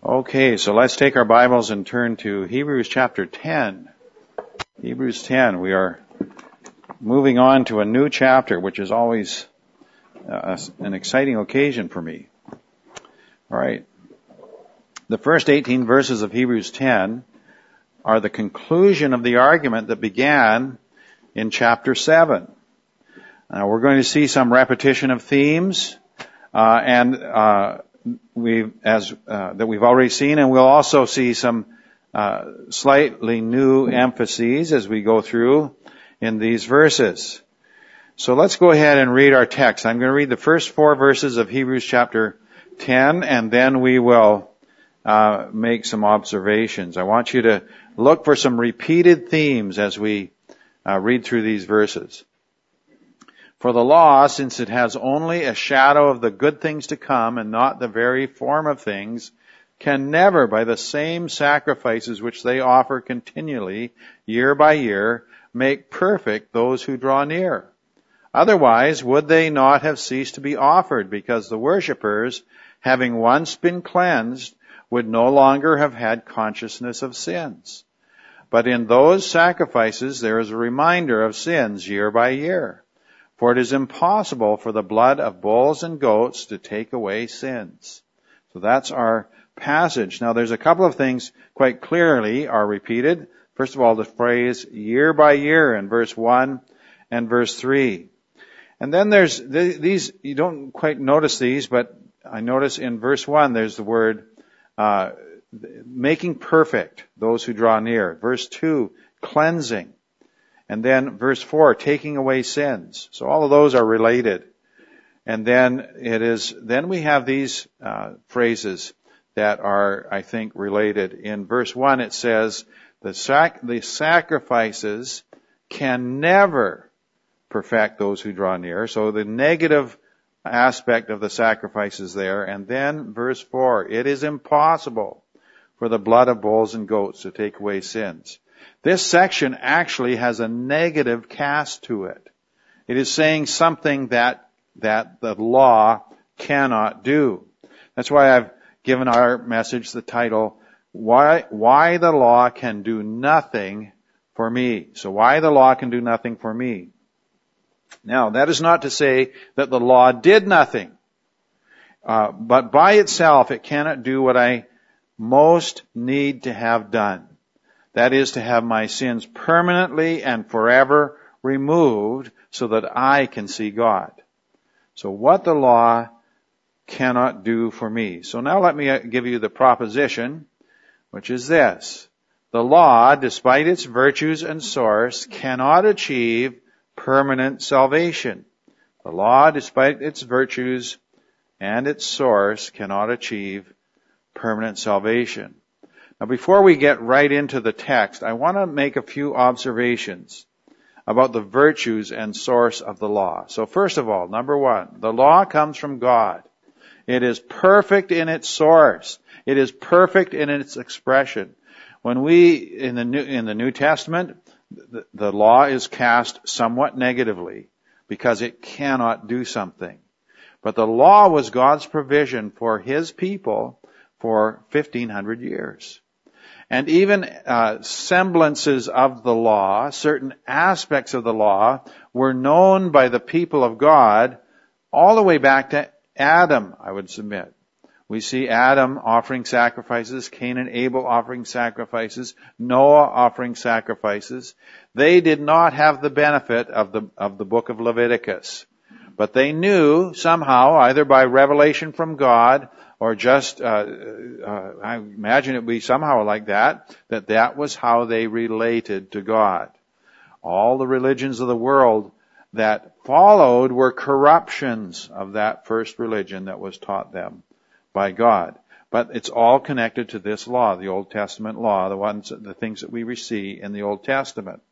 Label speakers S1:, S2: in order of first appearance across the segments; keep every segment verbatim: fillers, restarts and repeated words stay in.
S1: Okay, so let's take our Bibles and turn to Hebrews chapter ten. Hebrews ten, we are moving on to a new chapter, which is always uh, an exciting occasion for me. All right. The first eighteen verses of Hebrews ten are the conclusion of the argument that began in chapter seven. Now, we're going to see some repetition of themes, uh, and uh we as uh, that we've already seen, and we'll also see some uh, slightly new emphases as we go through in these verses. So let's go ahead and read our text. I'm going to read the first four verses of Hebrews chapter ten, and then we will uh, make some observations. I want you to look for some repeated themes as we uh, read through these verses. For the law, since it has only a shadow of the good things to come and not the very form of things, can never, by the same sacrifices which they offer continually, year by year, make perfect those who draw near. Otherwise, would they not have ceased to be offered, because the worshippers, having once been cleansed, would no longer have had consciousness of sins. But in those sacrifices there is a reminder of sins year by year. For it is impossible for the blood of bulls and goats to take away sins. So that's our passage. Now there's a couple of things quite clearly are repeated. First of all, the phrase year by year in verse one and verse three. And then there's these, you don't quite notice these, but I notice in verse one there's the word uh making perfect those who draw near. Verse two, cleansing. And then verse four, taking away sins. So all of those are related. And then it is, then we have these uh, phrases that are, I think, related. In verse one it says, the, sac- the sacrifices can never perfect those who draw near. So the negative aspect of the sacrifice is there. And then verse four, it is impossible for the blood of bulls and goats to take away sins. This section actually has a negative cast to it. It is saying something that, that the law cannot do. That's why I've given our message the title, Why, Why the Law Can Do Nothing for Me. So why the law can do nothing for me. Now, that is not to say that the law did nothing. Uh, but by itself, it cannot do what I most need to have done. That is to have my sins permanently and forever removed so that I can see God. So what the law cannot do for me. So now let me give you the proposition, which is this. The law, despite its virtues and source, cannot achieve permanent salvation. The law, despite its virtues and its source, cannot achieve permanent salvation. Now, before we get right into the text, I want to make a few observations about the virtues and source of the law. So first of all, number one, the law comes from God. It is perfect in its source. It is perfect in its expression. When we, in the New, in the New Testament, the, the law is cast somewhat negatively because it cannot do something. But the law was God's provision for His people for fifteen hundred years. And even uh, semblances of the law, certain aspects of the law, were known by the people of God all the way back to Adam, I would submit. We see Adam offering sacrifices, Cain and Abel offering sacrifices, Noah offering sacrifices. They did not have the benefit of the of the book of Leviticus. But they knew somehow, either by revelation from God or just, uh, uh, I imagine it would be somehow like that, that that was how they related to God. All the religions of the world that followed were corruptions of that first religion that was taught them by God. But it's all connected to this law, the Old Testament law, the ones, the things that we see in the Old Testament.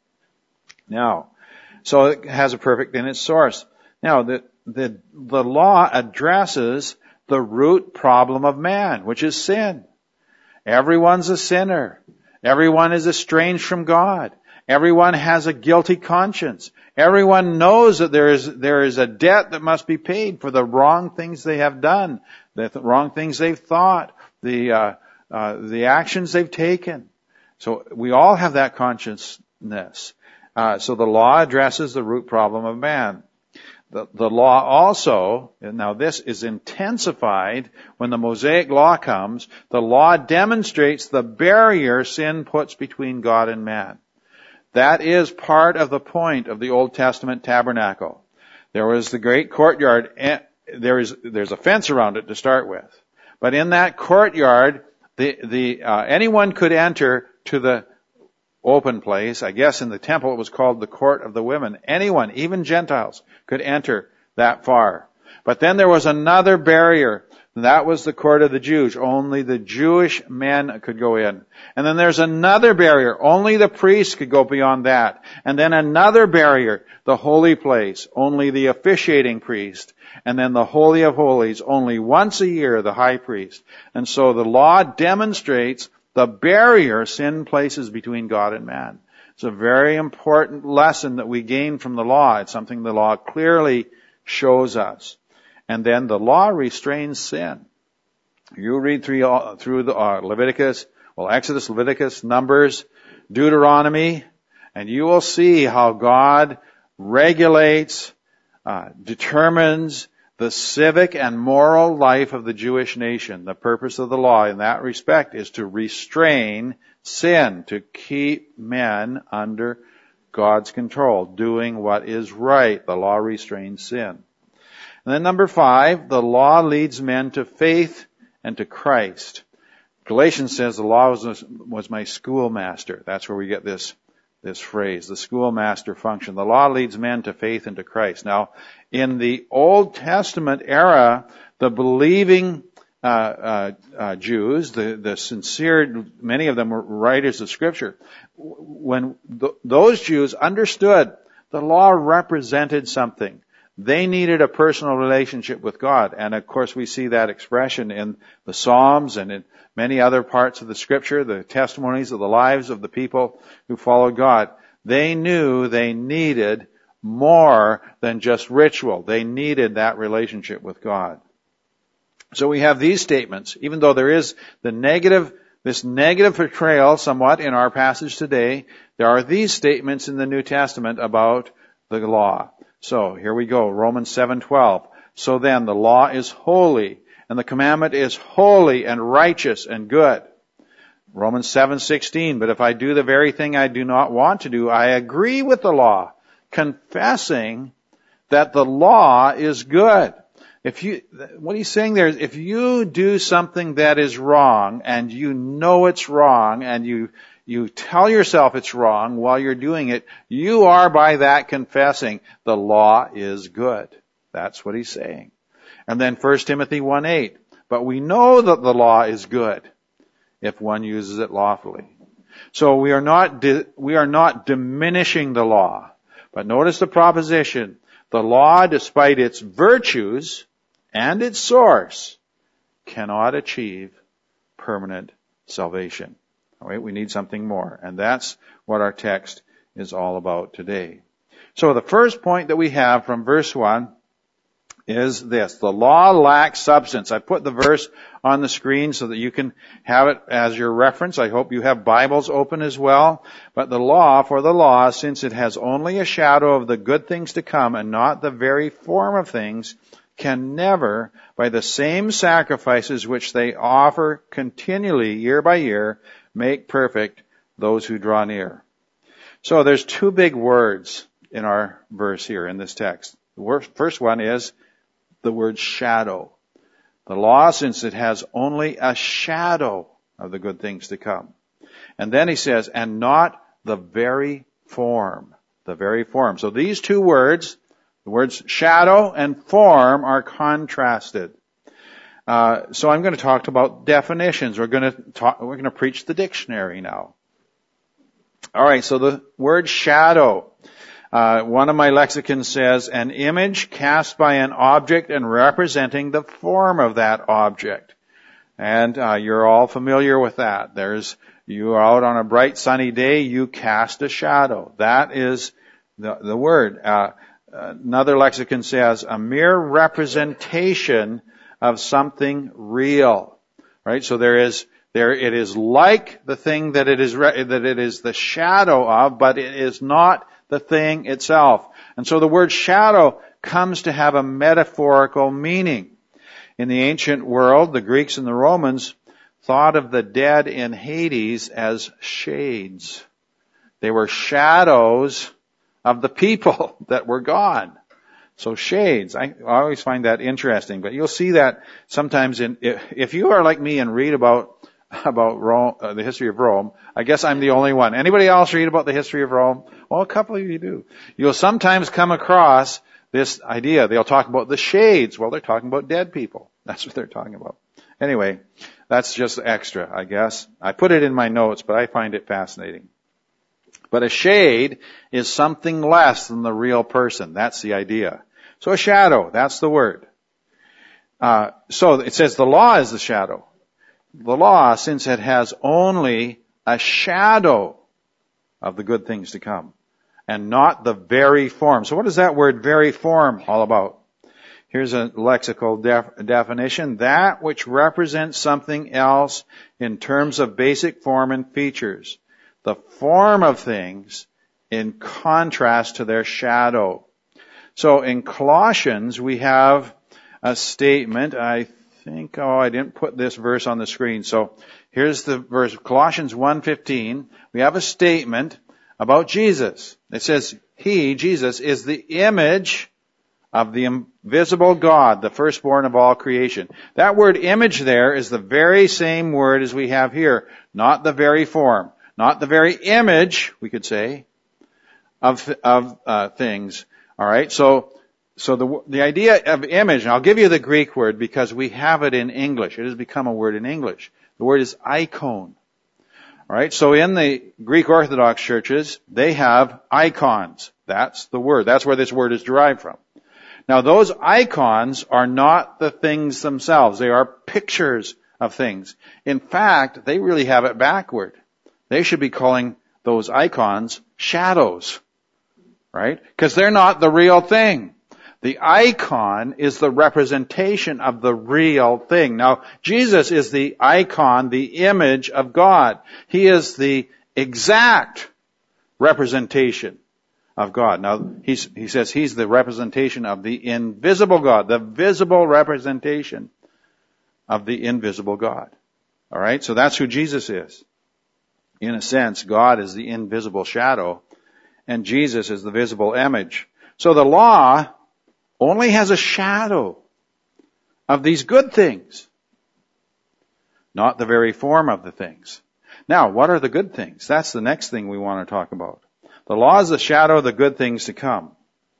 S1: Now, so it has a perfect in its source. Now, the, the, the law addresses the root problem of man, which is sin. Everyone's a sinner. Everyone is estranged from God. Everyone has a guilty conscience. Everyone knows that there is, there is a debt that must be paid for the wrong things they have done, the wrong things they've thought, the, uh, uh, the actions they've taken. So we all have that consciousness. Uh, so the law addresses the root problem of man. The, the law also, and now this is intensified when the Mosaic law comes, the law demonstrates the barrier sin puts between God and man. That is part of the point of the Old Testament tabernacle. There was the great courtyard. There is, there's a fence around it to start with. But in that courtyard, the, the, uh, anyone could enter to the open place. I guess in the temple it was called the court of the women. Anyone, even Gentiles, could enter that far. But then there was another barrier. That was the court of the Jews. Only the Jewish men could go in. And then there's another barrier. Only the priests could go beyond that. And then another barrier, the holy place. Only the officiating priest. And then the Holy of Holies, only once a year, the high priest. And so the law demonstrates the barrier sin places between God and man. It's a very important lesson that we gain from the law. It's something the law clearly shows us. And then the law restrains sin. You read through, through the uh, Leviticus, well, Exodus, Leviticus, Numbers, Deuteronomy, and you will see how God regulates, uh, determines the civic and moral life of the Jewish nation. The purpose of the law in that respect is to restrain sin, to keep men under God's control, doing what is right. The law restrains sin. And then number five, the law leads men to faith and to Christ. Galatians says the law was, was my schoolmaster. That's where we get this, this phrase, the schoolmaster function. The law leads men to faith and to Christ. Now, in the Old Testament era, the believing uh, uh, uh, Jews, the, the sincere, many of them were writers of Scripture, when th- those Jews understood the law represented something. They needed a personal relationship with God. And of course we see that expression in the Psalms and in many other parts of the Scripture, the testimonies of the lives of the people who followed God. They knew they needed more than just ritual. They needed that relationship with God. So we have these statements, even though there is the negative, this negative portrayal somewhat in our passage today, there are these statements in the New Testament about the law. So here we go, Romans seven twelve. So then the law is holy, and the commandment is holy and righteous and good. Romans seven sixteen. But if I do the very thing I do not want to do, I agree with the law, confessing that the law is good. If you, what he's saying there is, if you do something that is wrong, and you know it's wrong, and you You tell yourself it's wrong while you're doing it, you are by that confessing the law is good. That's what he's saying. And then First Timothy one eight. But we know that the law is good if one uses it lawfully. So we are not, di- we are not diminishing the law. But notice the proposition. The law, despite its virtues and its source, cannot achieve permanent salvation. All right, we need something more. And that's what our text is all about today. So the first point that we have from verse one is this. The law lacks substance. I put the verse on the screen so that you can have it as your reference. I hope you have Bibles open as well. But the law, for the law, since it has only a shadow of the good things to come and not the very form of things, can never, by the same sacrifices which they offer continually year by year, make perfect those who draw near. So there's two big words in our verse here in this text. The first one is the word shadow. The law, since it has only a shadow of the good things to come. And then he says, and not the very form. The very form. So these two words, the words shadow and form, are contrasted. Uh, so I'm going to talk about definitions. We're going to talk, we're going to preach the dictionary now. All right, so the word shadow. Uh, one of my lexicons says, an image cast by an object and representing the form of that object. And uh, you're all familiar with that. There's, you are out on a bright sunny day, you cast a shadow. That is the, the word. Uh, another lexicon says, a mere representation of something real. Right? So there is There, it is like the thing that it is, re- that it is the shadow of, but it is not the thing itself. And so the word shadow comes to have a metaphorical meaning. In the ancient world, the Greeks and the Romans thought of the dead in Hades as shades. They were shadows of the people that were gone. So shades. I always find that interesting, but you'll see that sometimes in, if you are like me and read about, about Rome, uh, the history of Rome, I guess I'm the only one. Anybody else read about the history of Rome? Well, a couple of you do. You'll sometimes come across this idea. They'll talk about the shades. Well, they're talking about dead people. That's what they're talking about. Anyway, that's just extra, I guess. I put it in my notes, but I find it fascinating. But a shade is something less than the real person. That's the idea. So a shadow, that's the word. Uh, so it says the law is the shadow. The law, since it has only a shadow of the good things to come, and not the very form. So what is that word very form all about? Here's a lexical def- definition. That which represents something else in terms of basic form and features. The form of things in contrast to their shadow. So in Colossians, we have a statement. I think, oh, I didn't put this verse on the screen. So here's the verse, Colossians one fifteen. We have a statement about Jesus. It says, He, Jesus, is the image of the invisible God, the firstborn of all creation. That word image there is the very same word as we have here. Not the very form. Not the very image, we could say, of, of uh, things. All right, so so the the idea of image, and I'll give you the Greek word because we have it in English. It has become a word in English. The word is icon. All right, so in the Greek Orthodox churches, they have icons. That's the word. That's where this word is derived from. Now, those icons are not the things themselves. They are pictures of things. In fact, they really have it backward. They should be calling those icons shadows. Right? Because they're not the real thing. The icon is the representation of the real thing. Now, Jesus is the icon, the image of God. He is the exact representation of God. Now, he's, he says he's the representation of the invisible God, the visible representation of the invisible God. All right? So that's who Jesus is. In a sense, God is the invisible shadow, and Jesus is the visible image. So the law only has a shadow of these good things, not the very form of the things. Now, what are the good things? That's the next thing we want to talk about. The law is the shadow of the good things to come.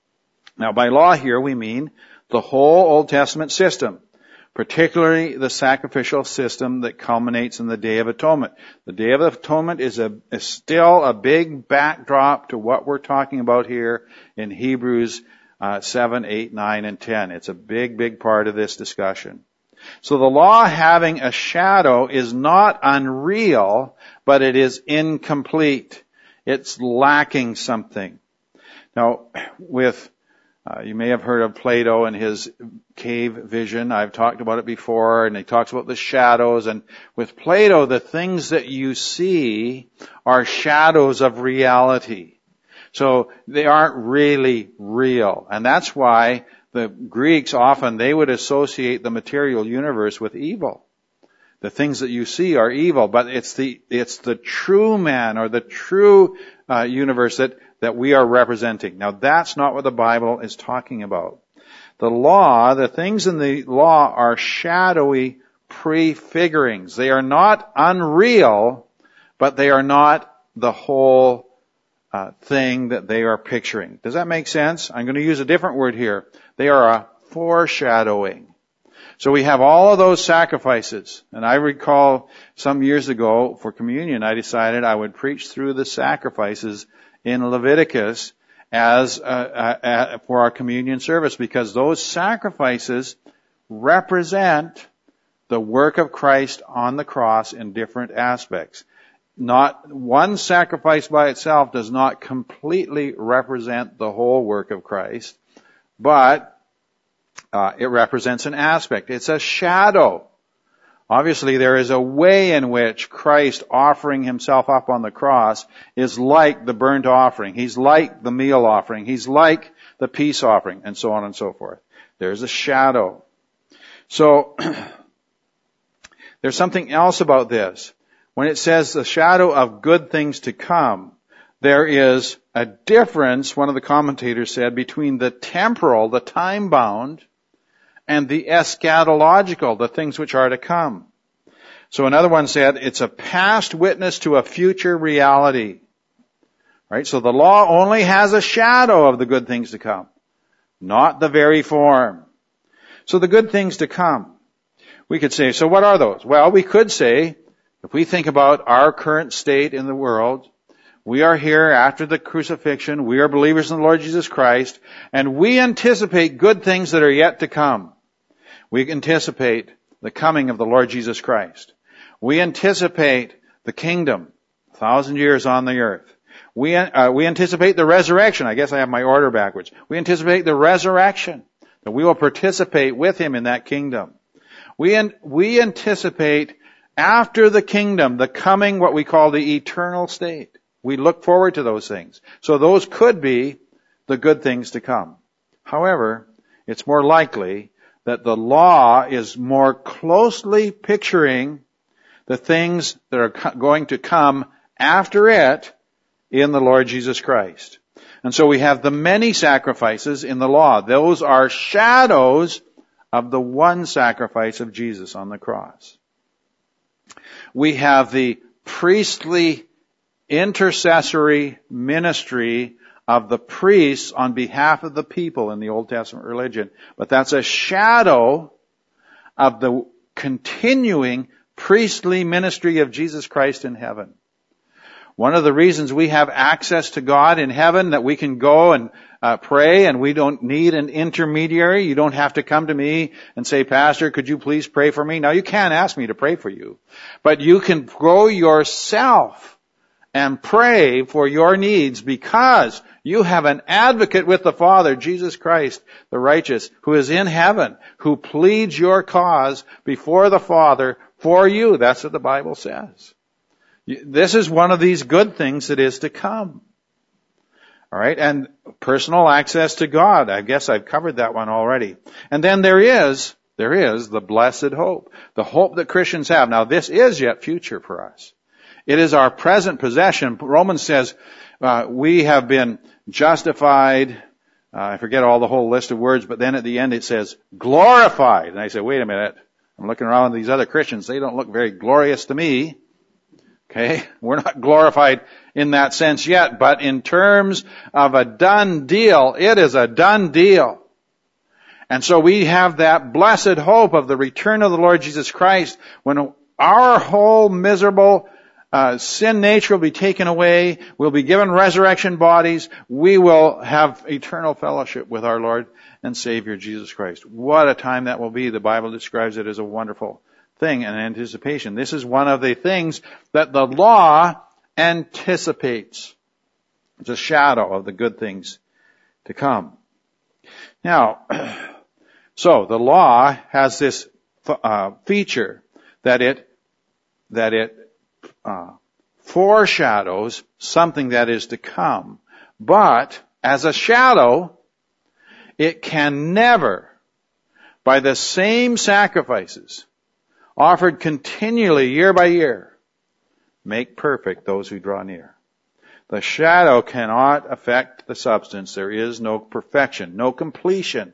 S1: Now, by law here, we mean the whole Old Testament system, particularly the sacrificial system that culminates in the Day of Atonement. The Day of Atonement is, a, is still a big backdrop to what we're talking about here in Hebrews uh, seven, eight, nine, and ten. It's a big, big part of this discussion. So the law having a shadow is not unreal, but it is incomplete. It's lacking something. Now, with Uh, you may have heard of Plato and his cave vision. I've talked about it before, and he talks about the shadows. And with Plato, the things that you see are shadows of reality. So they aren't really real. And that's why the Greeks often, they would associate the material universe with evil. The things that you see are evil, but it's the, it's the true man or the true uh, universe that that we are representing. Now, that's not what the Bible is talking about. The law, the things in the law are shadowy prefigurings. They are not unreal, but they are not the whole uh, thing that they are picturing. Does that make sense? I'm going to use a different word here. They are a foreshadowing. So we have all of those sacrifices. And I recall some years ago for communion, I decided I would preach through the sacrifices in Leviticus as uh, uh, for our communion service, because those sacrifices represent the work of Christ on the cross in different aspects. Not one sacrifice by itself does not completely represent the whole work of Christ, but uh, it represents an aspect. It's a shadow Obviously, there is a way in which Christ offering himself up on the cross is like the burnt offering. He's like the meal offering. He's like the peace offering, and so on and so forth. There's a shadow. So, there's something else about this. When it says the shadow of good things to come, there is a difference, one of the commentators said, between the temporal, the time-bound, and the eschatological, the things which are to come. So another one said, it's a past witness to a future reality. Right? So the law only has a shadow of the good things to come, not the very form. So the good things to come. We could say, so what are those? Well, we could say, if we think about our current state in the world, we are here after the crucifixion, we are believers in the Lord Jesus Christ, and we anticipate good things that are yet to come. We anticipate the coming of the Lord Jesus Christ. We anticipate the kingdom, a thousand years on the earth. We, uh, we anticipate the resurrection. I guess I have my order backwards. We anticipate the resurrection, that we will participate with him in that kingdom. We, an, we anticipate after the kingdom, the coming, what we call the eternal state. We look forward to those things. So those could be the good things to come. However, it's more likely that the law is more closely picturing the things that are going to come after it in the Lord Jesus Christ. And so we have the many sacrifices in the law. Those are shadows of the one sacrifice of Jesus on the cross. We have the priestly intercessory ministry of the priests on behalf of the people in the Old Testament religion. But that's a shadow of the continuing priestly ministry of Jesus Christ in heaven. One of the reasons we have access to God in heaven, that we can go and uh, pray and we don't need an intermediary. You don't have to come to me and say, Pastor, could you please pray for me? Now, you can't ask me to pray for you, but you can go yourself and pray for your needs because you have an advocate with the Father, Jesus Christ, the righteous, who is in heaven, who pleads your cause before the Father for you. That's what the Bible says. This is one of these good things that is to come. All right, and personal access to God. I guess I've covered that one already. And then there is, there is the blessed hope, the hope that Christians have. Now, this is yet future for us. It is our present possession. Romans says uh, we have been justified. Uh, I forget all the whole list of words, but then at the end it says glorified. And I say, wait a minute. I'm looking around at these other Christians. They don't look very glorious to me. Okay? We're not glorified in that sense yet, but in terms of a done deal, it is a done deal. And so we have that blessed hope of the return of the Lord Jesus Christ when our whole miserable Uh, sin nature will be taken away. We'll be given resurrection bodies. We will have eternal fellowship with our Lord and Savior Jesus Christ. What a time that will be. The Bible describes it as a wonderful thing and anticipation. This is one of the things that the law anticipates. It's a shadow of the good things to come. Now, so the law has this uh, feature that it that it Uh, foreshadows something that is to come. But as a shadow, it can never, by the same sacrifices offered continually year by year, make perfect those who draw near. The shadow cannot affect the substance. There is no perfection, no completion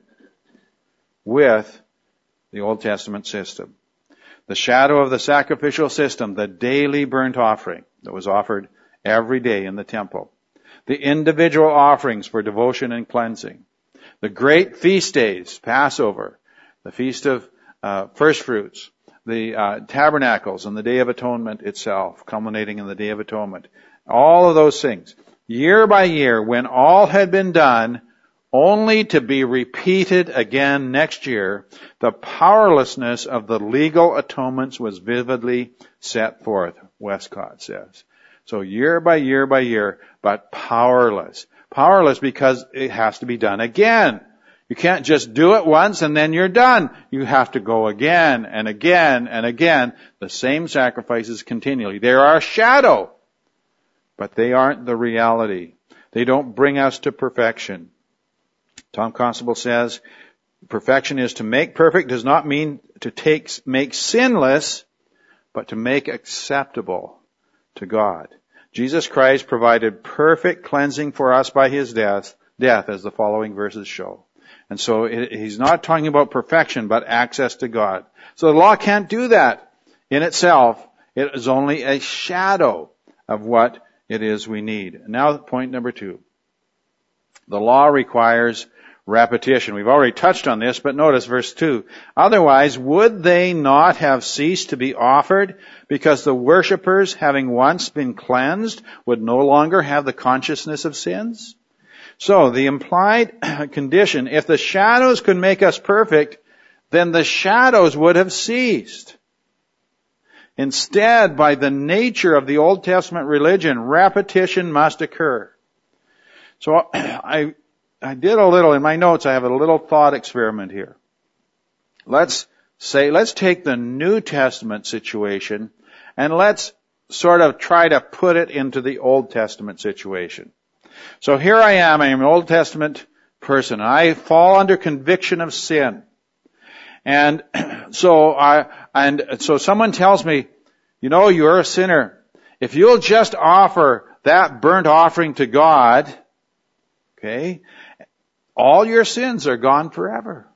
S1: with the Old Testament system. The shadow of the sacrificial system, the daily burnt offering that was offered every day in the temple. The individual offerings for devotion and cleansing. The great feast days, Passover, the Feast of uh, First Fruits, the uh, Tabernacles and the Day of Atonement itself, culminating in the Day of Atonement. All of those things. Year by year, when all had been done, only to be repeated again next year, the powerlessness of the legal atonements was vividly set forth, Westcott says. So year by year by year, but powerless. Powerless because it has to be done again. You can't just do it once and then you're done. You have to go again and again and again. The same sacrifices continually. They are a shadow, but they aren't the reality. They don't bring us to perfection. Tom Constable says, perfection is to make perfect does not mean to take, make sinless, but to make acceptable to God. Jesus Christ provided perfect cleansing for us by His death, death, as the following verses show. And so it, he's not talking about perfection, but access to God. So the law can't do that in itself. It is only a shadow of what it is we need. Now, point number two. The law requires repetition. We've already touched on this, but notice verse two. Otherwise, would they not have ceased to be offered, because the worshippers, having once been cleansed, would no longer have the consciousness of sins? So, the implied condition, if the shadows could make us perfect, then the shadows would have ceased. Instead, by the nature of the Old Testament religion, repetition must occur. So, I I did a little, in my notes, I have a little thought experiment here. Let's say, let's take the New Testament situation and let's sort of try to put it into the Old Testament situation. So here I am, I am an Old Testament person. I fall under conviction of sin. And so I, and so someone tells me, you know, you're a sinner. If you'll just offer that burnt offering to God, okay, all your sins are gone forever.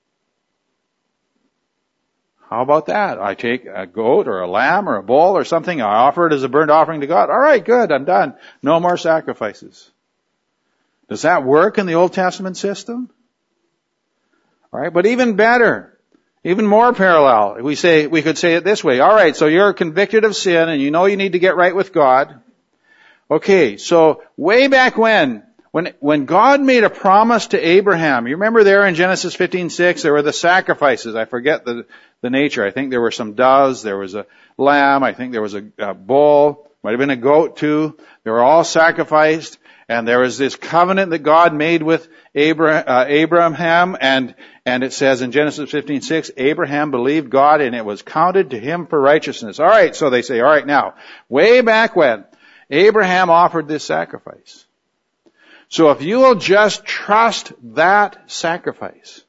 S1: How about that? I take a goat or a lamb or a bull or something, I offer it as a burnt offering to God. All right, good, I'm done. No more sacrifices. Does that work in the Old Testament system? All right, but even better, even more parallel, we say, we could say it this way. All right, so you're convicted of sin and you know you need to get right with God. Okay, so way back when, When, when God made a promise to Abraham, you remember there in Genesis fifteen six, there were the sacrifices. I forget the, the nature. I think there were some doves, there was a lamb, I think there was a, a bull, might have been a goat too. They were all sacrificed, and there was this covenant that God made with Abraham, uh, Abraham and, and it says in Genesis fifteen six, Abraham believed God and it was counted to him for righteousness. Alright, so they say, alright now, way back when, Abraham offered this sacrifice. So if you will just trust that sacrifice,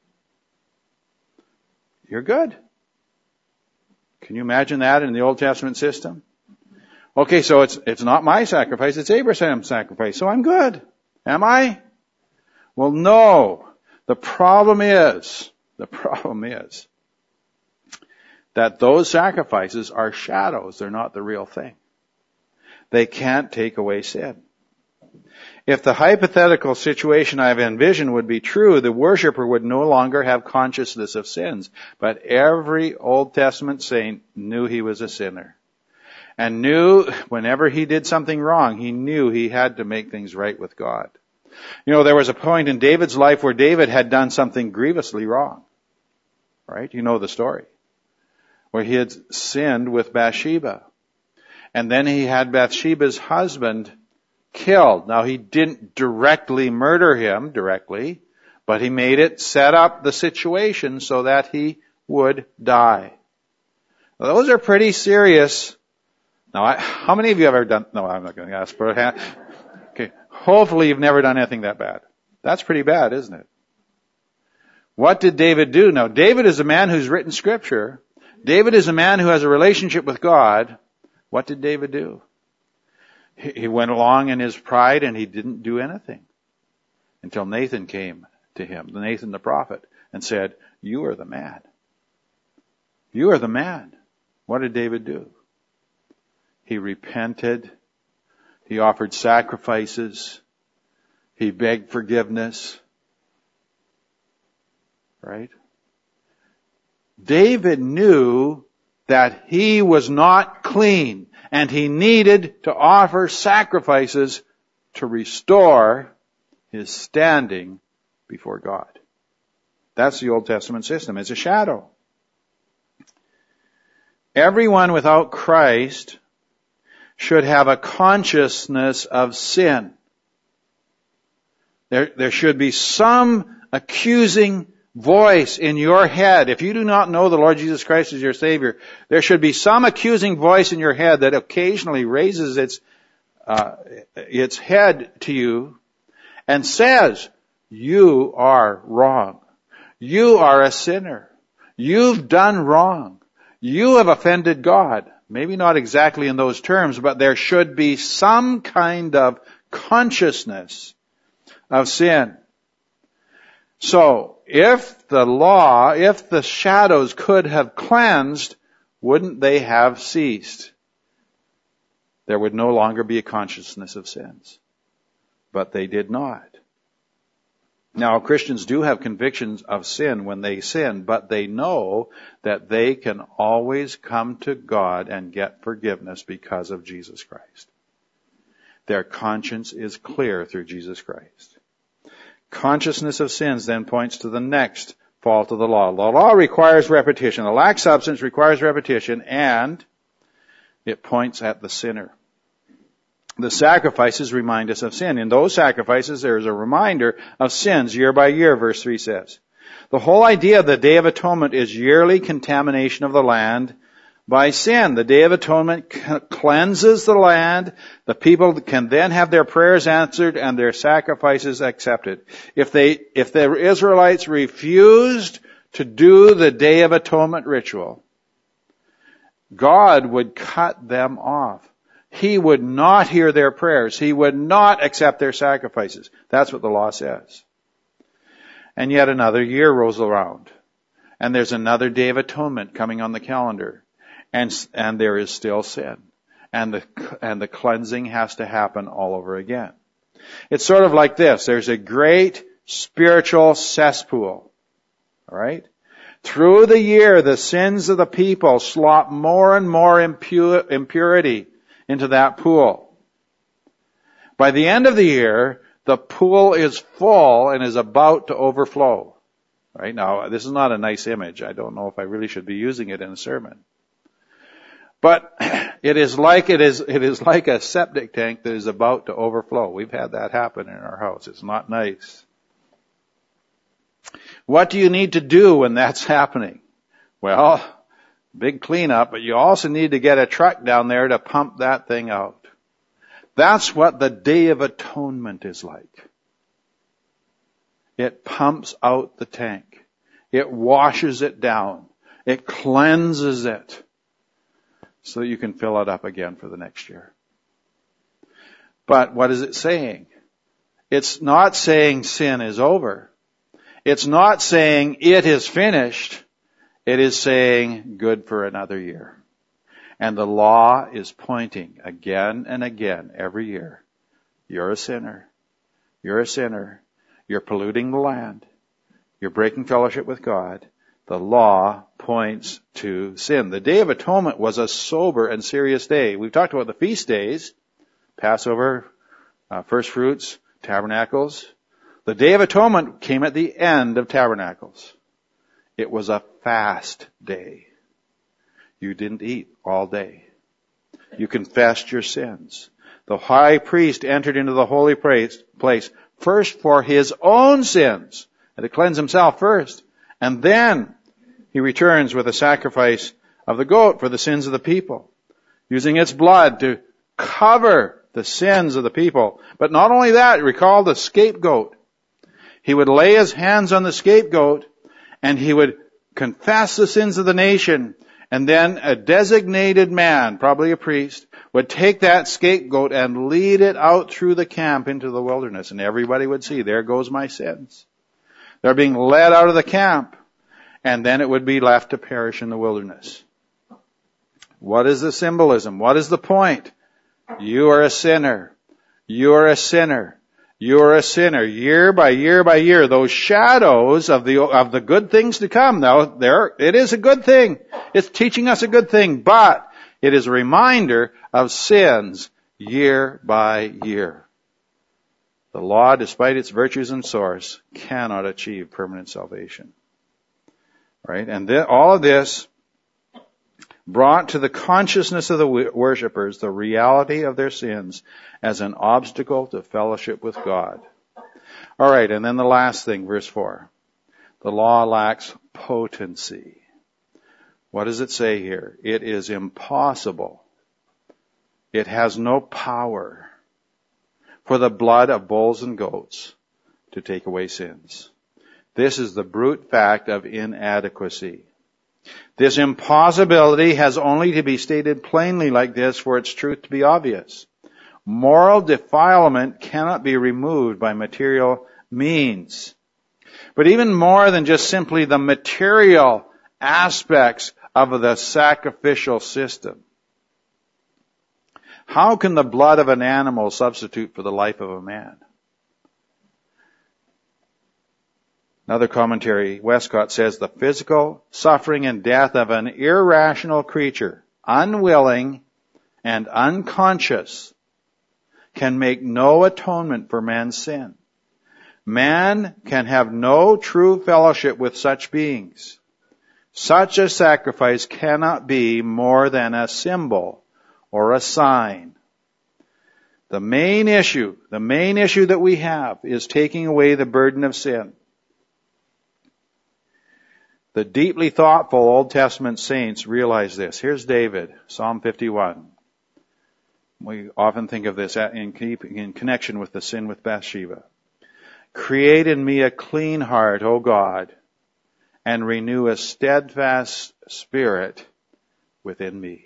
S1: you're good. Can you imagine that in the Old Testament system? Okay, so it's it's not my sacrifice, it's Abraham's sacrifice, so I'm good. Am I? Well, no. The problem is, the problem is that those sacrifices are shadows. They're not the real thing. They can't take away sin. If the hypothetical situation I've envisioned would be true, the worshiper would no longer have consciousness of sins. But every Old Testament saint knew he was a sinner. And knew whenever he did something wrong, he knew he had to make things right with God. You know, there was a point in David's life where David had done something grievously wrong. Right? You know the story. Where he had sinned with Bathsheba. And then he had Bathsheba's husband killed. Now he didn't directly murder him directly, but he made it, set up the situation so that he would die. Well, those are pretty serious. Now, I, how many of you have ever done, no, I'm not going to ask for a hand. Okay. Hopefully you've never done anything that bad. That's pretty bad, isn't it? What did David do? Now, David is a man who's written scripture. David is a man who has a relationship with God. What did David do? He went along in his pride and he didn't do anything until Nathan came to him, Nathan the prophet, and said, you are the man. You are the man. What did David do? He repented. He offered sacrifices. He begged forgiveness. Right? David knew that he was not clean. And he needed to offer sacrifices to restore his standing before God. That's the Old Testament system. It's a shadow. Everyone without Christ should have a consciousness of sin. There, there should be some accusing voice in your head. If you do not know the Lord Jesus Christ as your Savior, there should be some accusing voice in your head that occasionally raises its uh, its head to you and says, you are wrong. You are a sinner. You've done wrong. You have offended God. Maybe not exactly in those terms, but there should be some kind of consciousness of sin. So, if the law, if the shadows could have cleansed, wouldn't they have ceased? There would no longer be a consciousness of sins. But they did not. Now, Christians do have convictions of sin when they sin, but they know that they can always come to God and get forgiveness because of Jesus Christ. Their conscience is clear through Jesus Christ. Consciousness of sins then points to the next fault of the law. The law requires repetition. The lack substance requires repetition, and it points at the sinner. The sacrifices remind us of sin. In those sacrifices, there is a reminder of sins year by year, verse three says. The whole idea of the Day of Atonement is yearly contamination of the land by sin. The Day of Atonement cleanses the land. The people can then have their prayers answered and their sacrifices accepted. If they, if the Israelites refused to do the Day of Atonement ritual, God would cut them off. He would not hear their prayers. He would not accept their sacrifices. That's what the law says. And yet another year rolls around, and there's another Day of Atonement coming on the calendar. And, and there is still sin. And the, and the cleansing has to happen all over again. It's sort of like this. There's a great spiritual cesspool. Alright? Through the year, the sins of the people slop more and more impu- impurity into that pool. By the end of the year, the pool is full and is about to overflow. Right? Now, this is not a nice image. I don't know if I really should be using it in a sermon. But it is like it is it is like a septic tank that is about to overflow. We've had that happen in our house. It's not nice. What do you need to do when that's happening? Well, big cleanup, but you also need to get a truck down there to pump that thing out. That's what the Day of Atonement is like. It pumps out the tank. It washes it down. It cleanses it, so that you can fill it up again for the next year. But what is it saying? It's not saying sin is over. It's not saying it is finished. It is saying good for another year. And the law is pointing again and again every year. You're a sinner. You're a sinner. You're polluting the land. You're breaking fellowship with God. The law points to sin. The Day of Atonement was a sober and serious day. We've talked about the feast days, Passover, uh, first fruits, tabernacles. The Day of Atonement came at the end of tabernacles. It was a fast day. You didn't eat all day. You confessed your sins. The high priest entered into the holy place first for his own sins, and to cleanse himself first. And then he returns with a sacrifice of the goat for the sins of the people, using its blood to cover the sins of the people. But not only that, recall the scapegoat. He would lay his hands on the scapegoat, and he would confess the sins of the nation. And then a designated man, probably a priest, would take that scapegoat and lead it out through the camp into the wilderness. And everybody would see, there goes my sins. They're being led out of the camp. And then it would be left to perish in the wilderness. What is the symbolism? What is the point? You are a sinner. You are a sinner. You are a sinner. Year by year by year, those shadows of the of the good things to come. Now, there it is a good thing. It's teaching us a good thing, but it is a reminder of sins year by year. The law, despite its virtues and source, cannot achieve permanent salvation. Right? And th- all of this brought to the consciousness of the worshipers the reality of their sins as an obstacle to fellowship with God. All right, and then the last thing, verse four. The law lacks potency. What does it say here? It is impossible. It has no power for the blood of bulls and goats to take away sins. This is the brute fact of inadequacy. This impossibility has only to be stated plainly like this for its truth to be obvious. Moral defilement cannot be removed by material means. But even more than just simply the material aspects of the sacrificial system. How can the blood of an animal substitute for the life of a man? Another commentary, Westcott says, the physical suffering and death of an irrational creature, unwilling and unconscious, can make no atonement for man's sin. Man can have no true fellowship with such beings. Such a sacrifice cannot be more than a symbol or a sign. The main issue, the main issue that we have is taking away the burden of sin. The deeply thoughtful Old Testament saints realize this. Here's David, Psalm fifty-one. We often think of this in, in connection with the sin with Bathsheba. Create in me a clean heart, O God, and renew a steadfast spirit within me.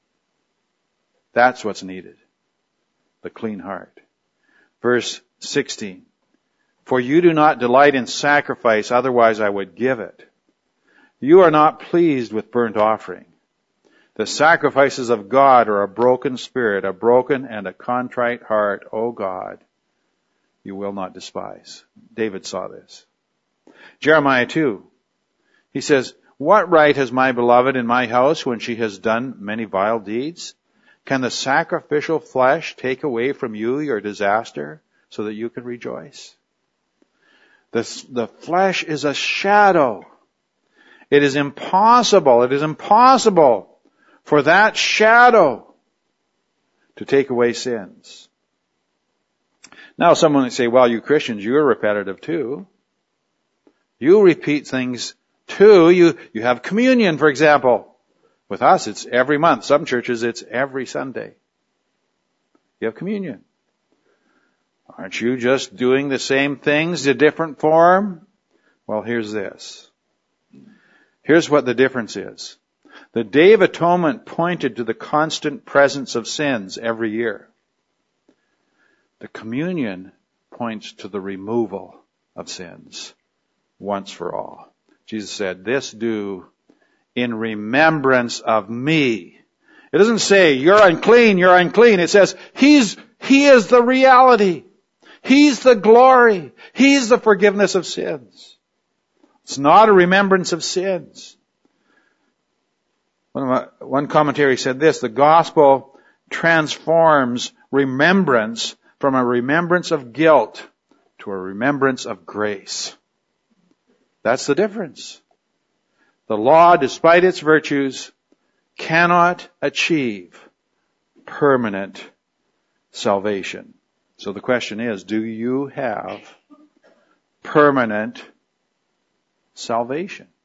S1: That's what's needed. The clean heart. Verse sixteen. For you do not delight in sacrifice, otherwise I would give it. You are not pleased with burnt offering. The sacrifices of God are a broken spirit, a broken and a contrite heart, O God, you will not despise. David saw this. Jeremiah two. He says, what right has my beloved in my house when she has done many vile deeds? Can the sacrificial flesh take away from you your disaster so that you can rejoice? The, the flesh is a shadow. It is impossible, it is impossible for that shadow to take away sins. Now someone would say, well, you Christians, you're repetitive too. You repeat things too. You, you have communion, for example. With us, it's every month. Some churches, it's every Sunday. You have communion. Aren't you just doing the same things, a different form? Well, here's this. Here's what the difference is. The Day of Atonement pointed to the constant presence of sins every year. The communion points to the removal of sins once for all. Jesus said, this do in remembrance of me. It doesn't say, you're unclean, you're unclean. It says, He's, He is the reality. He's the glory. He's the forgiveness of sins. It's not a remembrance of sins. One, of my, one commentary said this, the gospel transforms remembrance from a remembrance of guilt to a remembrance of grace. That's the difference. The law, despite its virtues, cannot achieve permanent salvation. So the question is, do you have permanent salvation?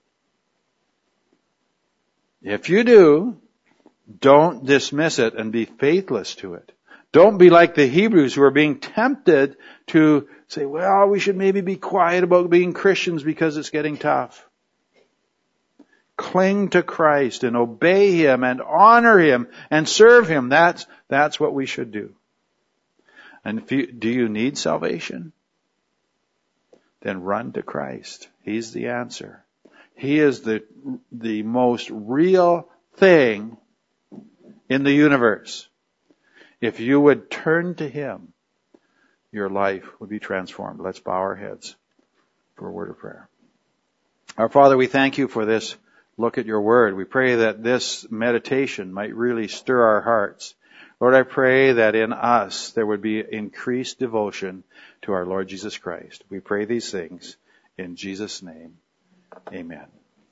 S1: If you do, don't dismiss it and be faithless to it. Don't be like the Hebrews who are being tempted to say, well, we should maybe be quiet about being Christians because it's getting tough. Cling to Christ and obey Him and honor Him and serve Him. That's, that's what we should do. And if you, do you need salvation? Then run to Christ. He's the answer. He is the, the most real thing in the universe. If you would turn to Him, your life would be transformed. Let's bow our heads for a word of prayer. Our Father, we thank You for this look at Your Word. We pray that this meditation might really stir our hearts. Lord, I pray that in us there would be increased devotion to our Lord Jesus Christ. We pray these things in Jesus' name. Amen.